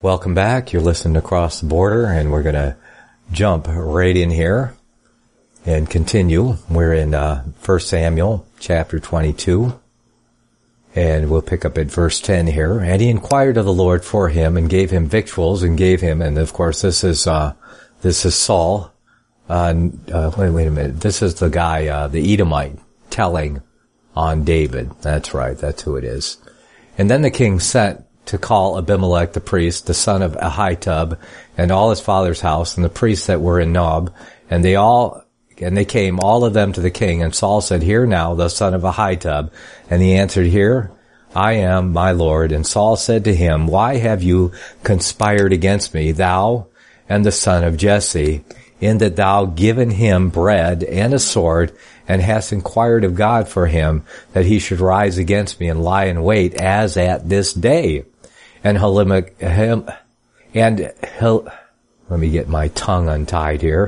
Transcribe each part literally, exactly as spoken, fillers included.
Welcome back. You're listening to Across the Border, and we're going to jump right in here and continue. We're in uh, First Samuel chapter twenty-two, and we'll pick up at verse ten here. And he inquired of the Lord for him, and gave him victuals, and gave him, and of course this is uh, this is Saul. Uh, uh, wait, wait a minute. This is the guy, uh, the Edomite, telling on David. That's right. That's who it is. And then the king sent to call Abimelech the priest, the son of Ahitub, and all his father's house, and the priests that were in Nob, and they all, and they came, all of them, to the king. And Saul said, Hear now, the son of Ahitub. And he answered, Here I am, my lord. And Saul said to him, Why have you conspired against me, thou and the son of Jesse, in that thou given him bread and a sword, and hast inquired of God for him, that he should rise against me and lie in wait, as at this day? And Ahimelech, and Hil, let me get my tongue untied here.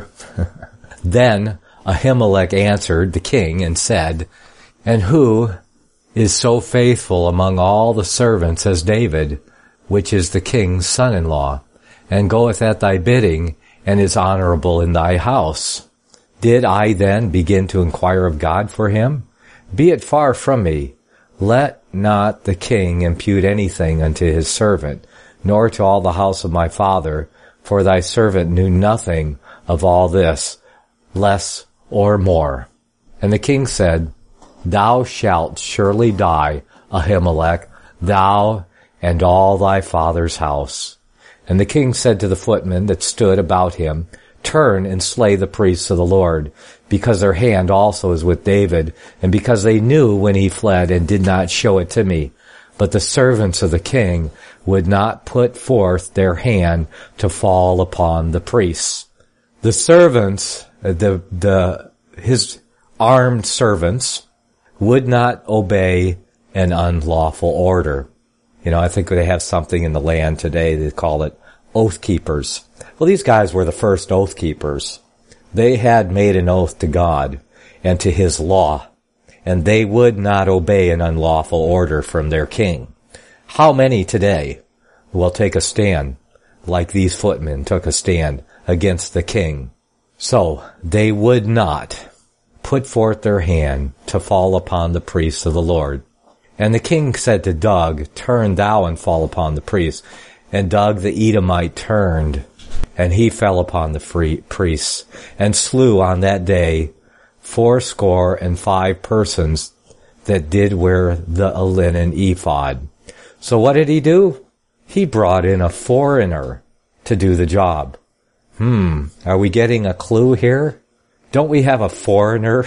Then Ahimelech answered the king and said, And who is so faithful among all the servants as David, which is the king's son-in-law, and goeth at thy bidding, and is honorable in thy house? Did I then begin to inquire of God for him? Be it far from me. Let not the king impute anything unto his servant, nor to all the house of my father, for thy servant knew nothing of all this, less or more. And the king said, Thou shalt surely die, Ahimelech, thou and all thy father's house. And the king said to the footmen that stood about him, Turn and slay the priests of the Lord, because their hand also is with David, and because they knew when he fled and did not show it to me. But the servants of the king would not put forth their hand to fall upon the priests. The servants, the, the, his armed servants would not obey an unlawful order. You know, I think they have something in the land today, they call it oath keepers. Well, these guys were the first oath keepers. They had made an oath to God and to his law, and they would not obey an unlawful order from their king. How many today will take a stand like these footmen took a stand against the king? So they would not put forth their hand to fall upon the priests of the Lord. And the king said to Doeg, Turn thou and fall upon the priests. And Doeg the Edomite turned, and he fell upon the free priests, and slew on that day fourscore and five persons that did wear the linen ephod. So what did he do? He brought in a foreigner to do the job. Hmm, are we getting a clue here? Don't we have a foreigner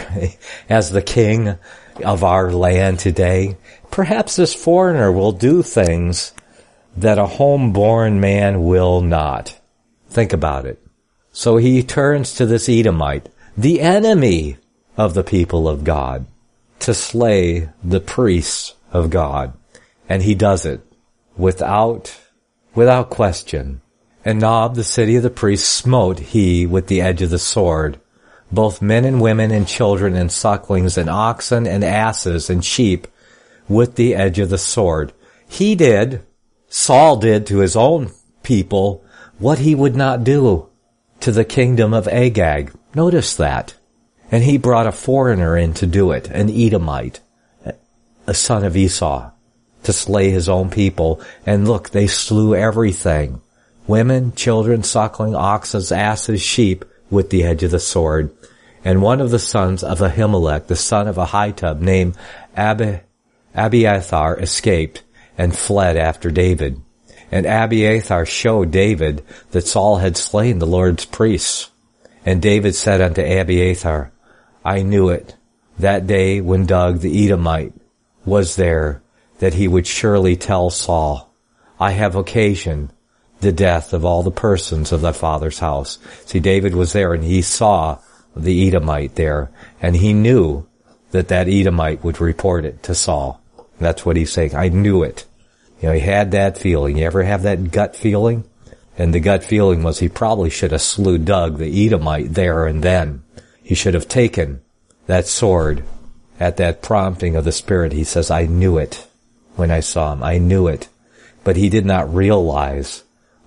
as the king of our land today? Perhaps this foreigner will do things that a home-born man will not. Think about it. So he turns to this Edomite, the enemy of the people of God, to slay the priests of God. And he does it without, without question. And Nob, the city of the priests, smote he with the edge of the sword, both men and women and children and sucklings and oxen and asses and sheep with the edge of the sword. He did, Saul did to his own people what he would not do to the kingdom of Agag. Notice that. And he brought a foreigner in to do it, an Edomite, a son of Esau, to slay his own people. And look, they slew everything. Women, children, suckling, oxen, asses, sheep, with the edge of the sword. And one of the sons of Ahimelech, the son of Ahitub, named Abi, Abiathar, escaped and fled after David. And Abiathar showed David that Saul had slain the Lord's priests. And David said unto Abiathar, I knew it, that day when Doeg the Edomite was there, that he would surely tell Saul, I have occasioned the death of all the persons of thy father's house. See, David was there, and he saw the Edomite there, and he knew that that Edomite would report it to Saul. And that's what he's saying. I knew it. You know, he had that feeling. You ever have that gut feeling? And the gut feeling was he probably should have slew Doeg the Edomite there and then. He should have taken that sword at that prompting of the Spirit. He says, I knew it when I saw him. I knew it. But he did not realize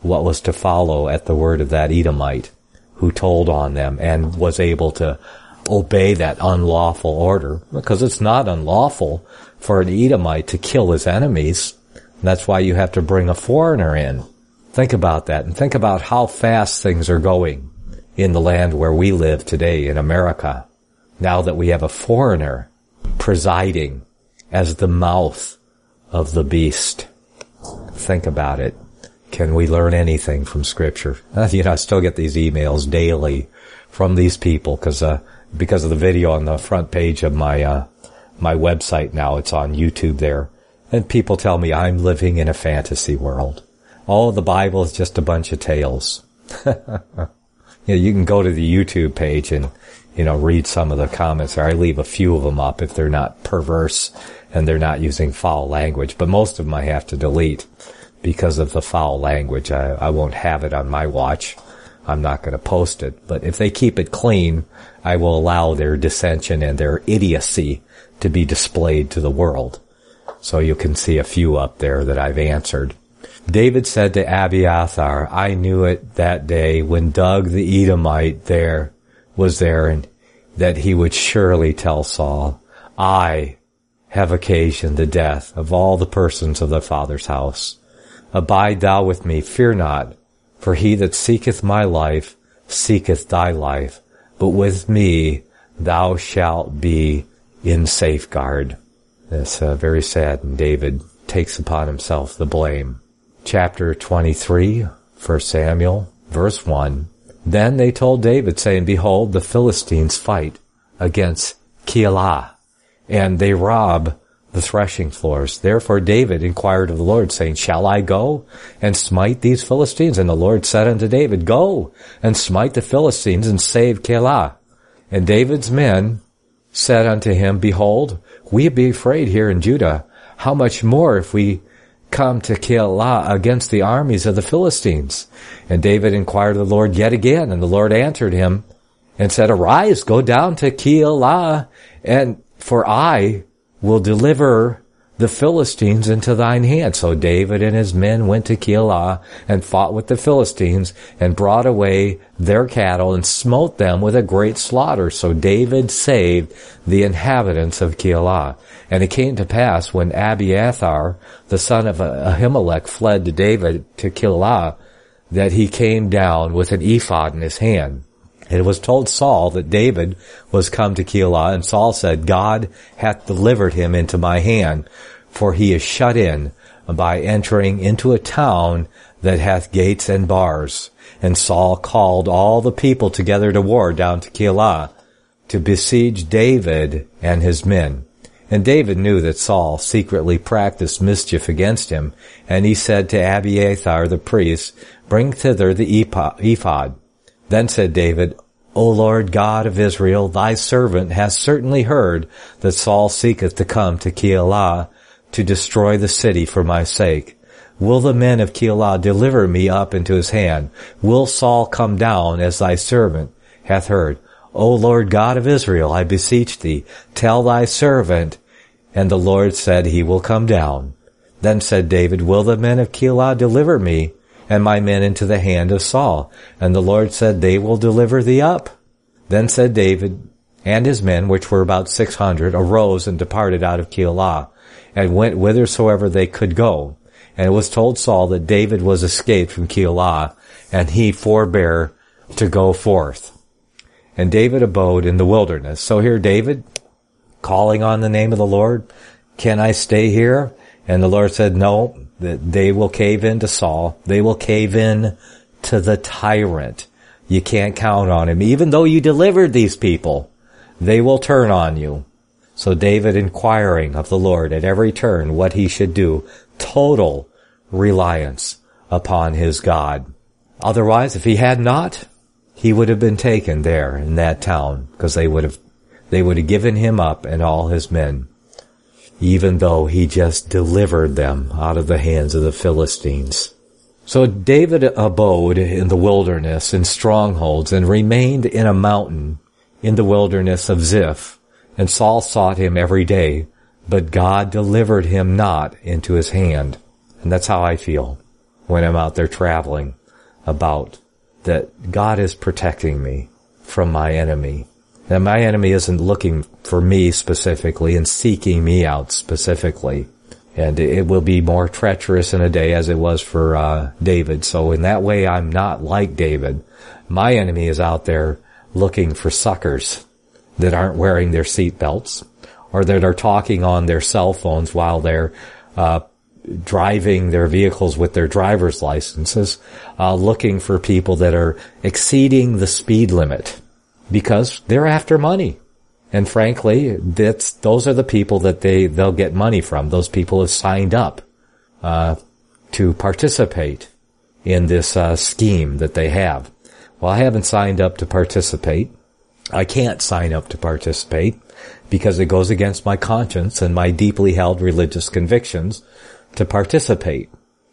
what was to follow at the word of that Edomite who told on them and was able to obey that unlawful order, because it's not unlawful for an Edomite to kill his enemies. That's why you have to bring a foreigner in. Think about that, and think about how fast things are going in the land where we live today in America, now that we have a foreigner presiding as the mouth of the beast. Think about it. Can we learn anything from Scripture? You know, I still get these emails daily from these people because uh, because of the video on the front page of my uh, my website now. It's on YouTube there. And people tell me I'm living in a fantasy world. Oh, the Bible is just a bunch of tales. You know, you can go to the YouTube page and, you know, read some of the comments there. I leave a few of them up if they're not perverse and they're not using foul language. But most of them I have to delete because of the foul language. I, I won't have it on my watch. I'm not going to post it. But if they keep it clean, I will allow their dissension and their idiocy to be displayed to the world. So you can see a few up there that I've answered. David said to Abiathar, I knew it that day when Doeg the Edomite there was there, and that he would surely tell Saul, I have occasioned the death of all the persons of thy father's house. Abide thou with me, fear not, for he that seeketh my life seeketh thy life, but with me thou shalt be in safeguard. That's uh, very sad, and David takes upon himself the blame. Chapter twenty-three, First Samuel, verse one. Then they told David, saying, Behold, the Philistines fight against Keilah, and they rob the threshing floors. Therefore David inquired of the Lord, saying, Shall I go and smite these Philistines? And the Lord said unto David, Go and smite the Philistines and save Keilah. And David's men said unto him, Behold, we be afraid here in Judah. How much more if we come to Keilah against the armies of the Philistines? And David inquired of the Lord yet again, and the Lord answered him and said, Arise, go down to Keilah, and for I will deliver the Philistines into thine hand. So David and his men went to Keilah and fought with the Philistines and brought away their cattle and smote them with a great slaughter. So David saved the inhabitants of Keilah. And it came to pass when Abiathar, the son of Ahimelech, fled to David to Keilah, that he came down with an ephod in his hand. And it was told Saul that David was come to Keilah, and Saul said, God hath delivered him into my hand, for he is shut in by entering into a town that hath gates and bars. And Saul called all the people together to war down to Keilah, to besiege David and his men. And David knew that Saul secretly practiced mischief against him, and he said to Abiathar the priest, Bring thither the ephod. Then said David, O Lord God of Israel, thy servant hath certainly heard that Saul seeketh to come to Keilah to destroy the city for my sake. Will the men of Keilah deliver me up into his hand? Will Saul come down as thy servant hath heard? O Lord God of Israel, I beseech thee, tell thy servant. And the Lord said, He will come down. Then said David, Will the men of Keilah deliver me and my men into the hand of Saul? And the Lord said, They will deliver thee up. Then said David and his men, which were about six hundred, arose and departed out of Keilah, and went whithersoever they could go. And it was told Saul that David was escaped from Keilah, and he forbare to go forth. And David abode in the wilderness. So here David, calling on the name of the Lord, Can I stay here? And the Lord said, No, that they will cave in to Saul. They will cave in to the tyrant. You can't count on him. Even though you delivered these people, they will turn on you. So David, inquiring of the Lord at every turn what he should do, total reliance upon his God. Otherwise, if he had not, he would have been taken there in that town, because they would have, they would have given him up and all his men, even though he just delivered them out of the hands of the Philistines. So David abode in the wilderness in strongholds and remained in a mountain in the wilderness of Ziph. And Saul sought him every day, but God delivered him not into his hand. And that's how I feel. when I'm out there traveling about that God is protecting me from my enemy. That my enemy isn't looking for me specifically and seeking me out specifically. And it will be more treacherous in a day as it was for uh David. So in that way, I'm not like David. My enemy is out there looking for suckers that aren't wearing their seat belts or that are talking on their cell phones while they're uh driving their vehicles with their driver's licenses, uh looking for people that are exceeding the speed limit because they're after money. And frankly, that's, those are the people that they, they'll get money from. Those people have signed up, uh, to participate in this, uh, scheme that they have. Well, I haven't signed up to participate. I can't sign up to participate because it goes against my conscience and my deeply held religious convictions to participate.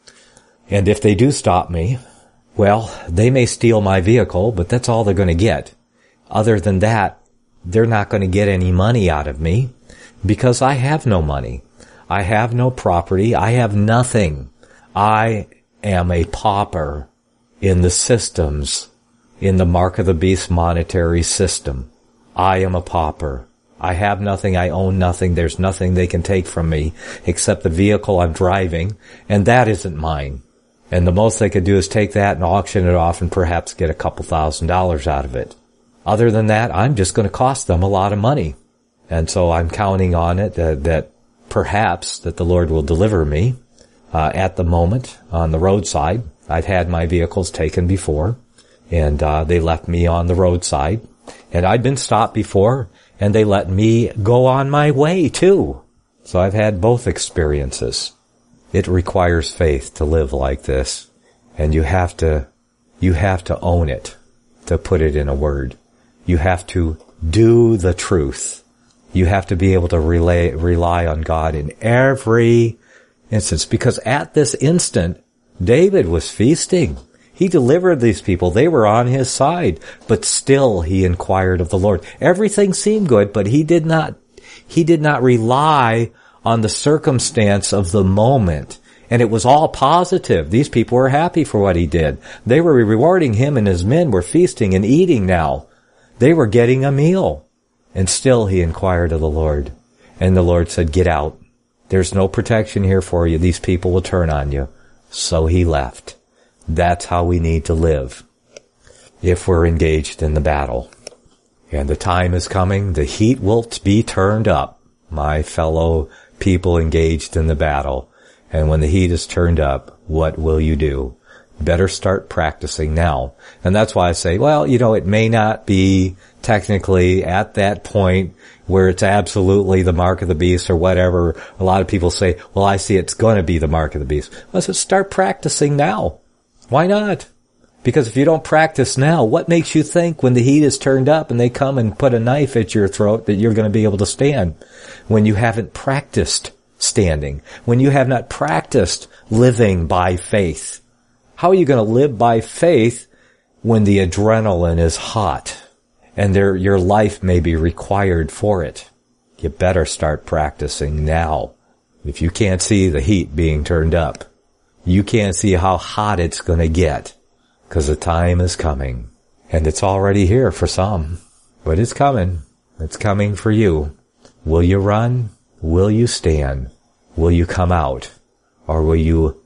And if they do stop me, well, they may steal my vehicle, but that's all they're going to get. Other than that, they're not going to get any money out of me because I have no money. I have no property. I have nothing. I am a pauper in the systems, in the Mark of the Beast monetary system. I am a pauper. I have nothing. I own nothing. There's nothing they can take from me except the vehicle I'm driving, and that isn't mine. And the most they could do is take that and auction it off and perhaps get a couple thousand dollars out of it. Other than that, I'm just going to cost them a lot of money. And so I'm counting on it that, that perhaps that the Lord will deliver me uh, at the moment on the roadside. I've had my vehicles taken before, and uh, they left me on the roadside. And I'd been stopped before, and they let me go on my way too. So I've had both experiences. It requires faith to live like this, and you have to, you have to own it, to put it in a word. You have to do the truth. You have to be able to relay, rely on God in every instance. Because at this instant, David was feasting. He delivered these people. They were on his side. But still he inquired of the Lord. Everything seemed good, but he did not, he did not rely on the circumstance of the moment. And it was all positive. These people were happy for what he did. They were rewarding him, and his men were feasting and eating now. They were getting a meal. And still he inquired of the Lord. And the Lord said, get out. There's no protection here for you. These people will turn on you. So he left. That's how we need to live if we're engaged in the battle. And the time is coming. The heat will be turned up, my fellow people engaged in the battle. And when the heat is turned up, what will you do? Better start practicing now. And that's why I say, well, you know, it may not be technically at that point where it's absolutely the mark of the beast or whatever. A lot of people say, well, I see it's going to be the mark of the beast. Well, so start practicing now. Why not? Because if you don't practice now, what makes you think when the heat is turned up and they come and put a knife at your throat that you're going to be able to stand when you haven't practiced standing, when you have not practiced living by faith? How are you going to live by faith when the adrenaline is hot and there, your life may be required for it? You better start practicing now. If you can't see the heat being turned up, you can't see how hot it's going to get, because the time is coming. And it's already here for some, but it's coming. It's coming for you. Will you run? Will you stand? Will you come out? Or will you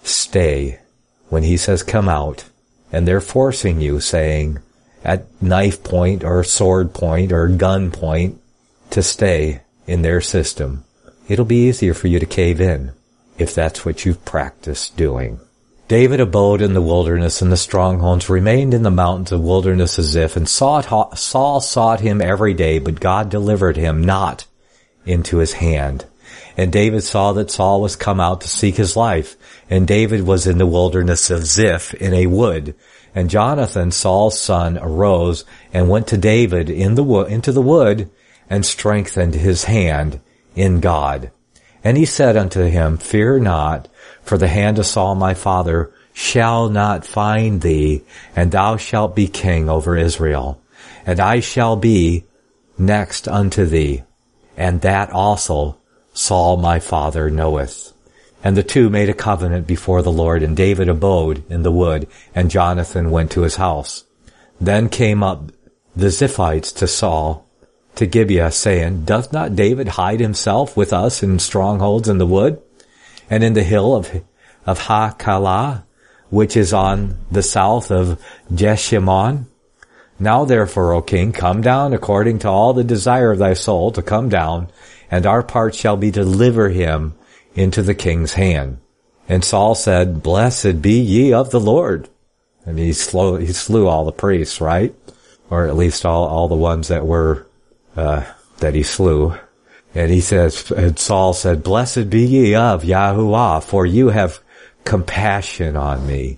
stay? When he says come out, and they're forcing you, saying at knife point or sword point or gun point to stay in their system, it'll be easier for you to cave in if that's what you've practiced doing. David abode in the wilderness, and the strongholds remained in the mountains of wilderness as if, and sought, Saul sought him every day, but God delivered him not into his hand. And David saw that Saul was come out to seek his life, and David was in the wilderness of Ziph in a wood. And Jonathan, Saul's son, arose and went to David in the wo- into the wood and strengthened his hand in God. And he said unto him, fear not, for the hand of Saul my father shall not find thee, and thou shalt be king over Israel. And I shall be next unto thee, and that also Saul my father knoweth. And the two made a covenant before the Lord, and David abode in the wood, and Jonathan went to his house. Then came up the Ziphites to Saul, to Gibeah, saying, Doth not David hide himself with us in strongholds in the wood, and in the hill of, of Hachilah, which is on the south of Jeshimon? Now therefore, O king, come down according to all the desire of thy soul to come down, and our part shall be to deliver him into the king's hand. And Saul said, Blessed be ye of the Lord. And he slew, he slew all the priests, right? Or at least all, all the ones that were, uh, that he slew. And he says, and Saul said, Blessed be ye of Yahuwah, for you have compassion on me.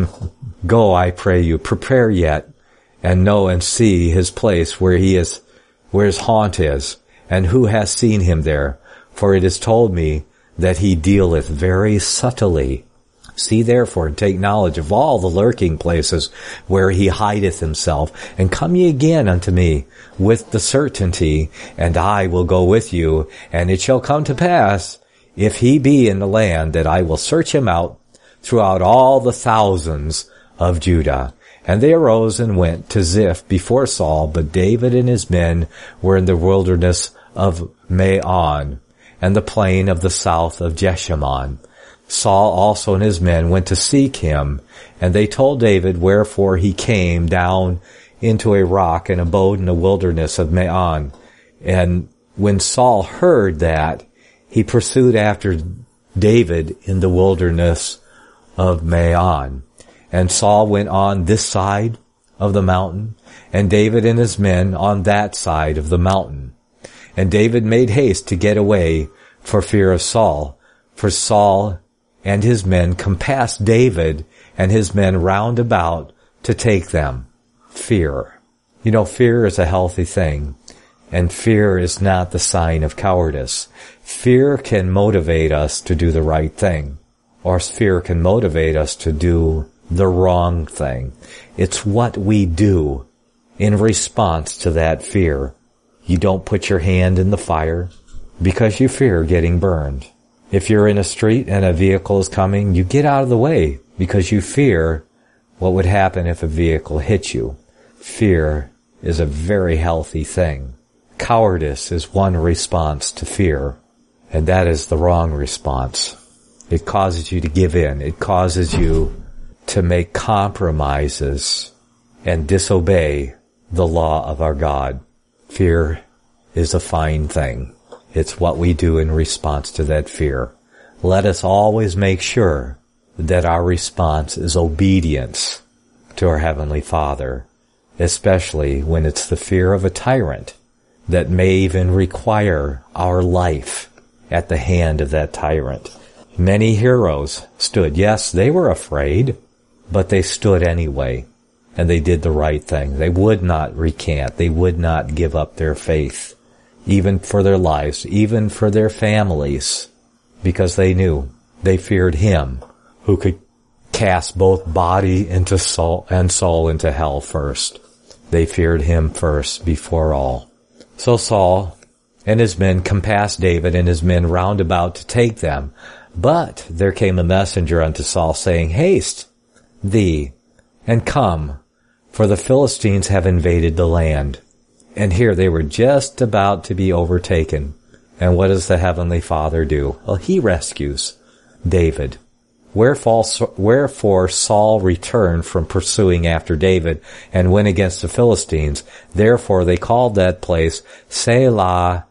Go, I pray you, prepare yet, and know and see his place where he is, where his haunt is, and who has seen him there. For it is told me that he dealeth very subtly. See therefore and take knowledge of all the lurking places where he hideth himself, and come ye again unto me with the certainty, and I will go with you. And it shall come to pass, if he be in the land, that I will search him out throughout all the thousands of Judah. And they arose and went to Ziph before Saul, but David and his men were in the wilderness of Maon, and the plain of the south of Jeshimon. Saul also and his men went to seek him, and they told David wherefore he came down into a rock and abode in the wilderness of Maon. And when Saul heard that, he pursued after David in the wilderness of Maon. And Saul went on this side of the mountain, and David and his men on that side of the mountain. And David made haste to get away for fear of Saul, for Saul and his men compassed David and his men round about to take them. Fear. You know, fear is a healthy thing, and fear is not the sign of cowardice. Fear can motivate us to do the right thing, or fear can motivate us to do the wrong thing. It's what we do in response to that fear. You don't put your hand in the fire because you fear getting burned. If you're in a street and a vehicle is coming, you get out of the way because you fear what would happen if a vehicle hit you. Fear is a very healthy thing. Cowardice is one response to fear, and that is the wrong response. It causes you to give in. It causes you to make compromises and disobey the law of our God. Fear is a fine thing. It's what we do in response to that fear. Let us always make sure that our response is obedience to our Heavenly Father, especially when it's the fear of a tyrant that may even require our life at the hand of that tyrant. Many heroes stood. Yes, they were afraid, but they stood anyway, and they did the right thing. They would not recant. They would not give up their faith, even for their lives, even for their families, because they knew, they feared Him who could cast both body into soul and soul into hell first. They feared Him first before all. So Saul and his men compassed David and his men round about to take them. But there came a messenger unto Saul, saying, Haste thee, and come, for the Philistines have invaded the land. And here they were just about to be overtaken. And what does the Heavenly Father do? Well, He rescues David. Wherefore, wherefore Saul returned from pursuing after David and went against the Philistines. Therefore they called that place Selah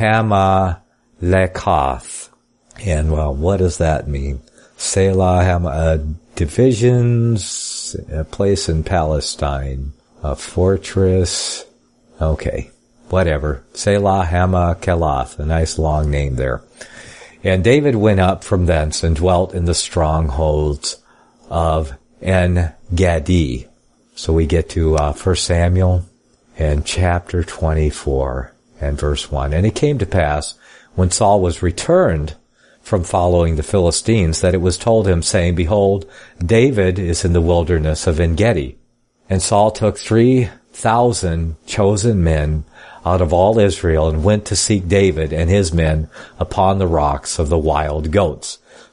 Hamalekath. And, well, what does that mean? Selah Hama, uh, divisions, a place in Palestine, a fortress. Okay, whatever. Selah Hamakelath, a nice long name there. And David went up from thence and dwelt in the strongholds of En-Gedi. So we get to uh, First Samuel and chapter twenty-four and verse one. And it came to pass, when Saul was returned from following the Philistines, that it was told him, saying, Behold, David is in the wilderness of En-Gedi. And Saul took three thousand chosen men out of all Israel and went to seek David and his men upon the rocks of the wild goats.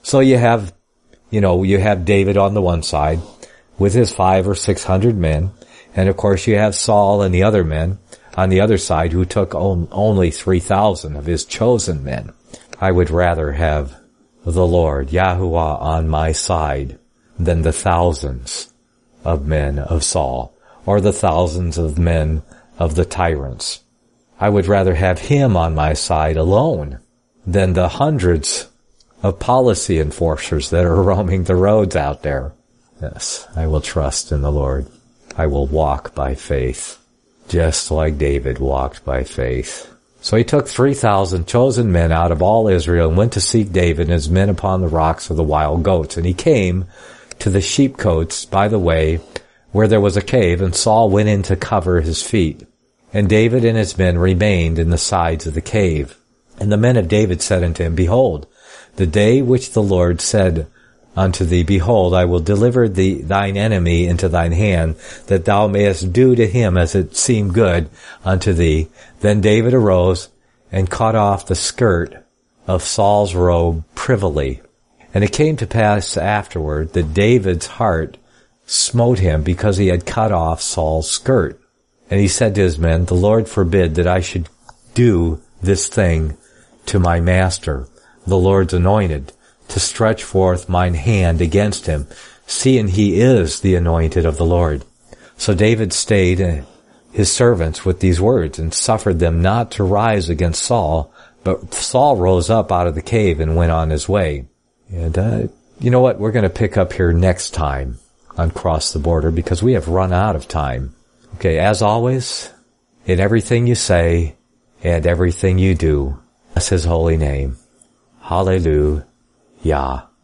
So you have, you know, you have David on the one side with his five or six hundred men. And of course you have Saul and the other men on the other side who took on, only three thousand of his chosen men. I would rather have the Lord, Yahuwah, on my side than the thousands of men of Saul or the thousands of men of the tyrants. I would rather have him on my side alone than the hundreds of policy enforcers that are roaming the roads out there. Yes, I will trust in the Lord. I will walk by faith, just like David walked by faith. So he took three thousand chosen men out of all Israel and went to seek David and his men upon the rocks of the wild goats. And he came to the sheepcotes by the way, where there was a cave, and Saul went in to cover his feet. And David and his men remained in the sides of the cave. And the men of David said unto him, Behold, the day which the Lord said unto thee, Behold, I will deliver thee, thine enemy into thine hand, that thou mayest do to him as it seemed good unto thee. Then David arose and cut off the skirt of Saul's robe privily. And it came to pass afterward that David's heart smote him because he had cut off Saul's skirt. And he said to his men, The Lord forbid that I should do this thing to my master, the Lord's anointed, to stretch forth mine hand against him, seeing he is the anointed of the Lord. So David stayed his servants with these words, and suffered them not to rise against Saul. But Saul rose up out of the cave and went on his way. And uh, you know what? We're going to pick up here next time on Cross the Border, because we have run out of time. Okay, as always, in everything you say and everything you do, bless his holy name. Hallelujah.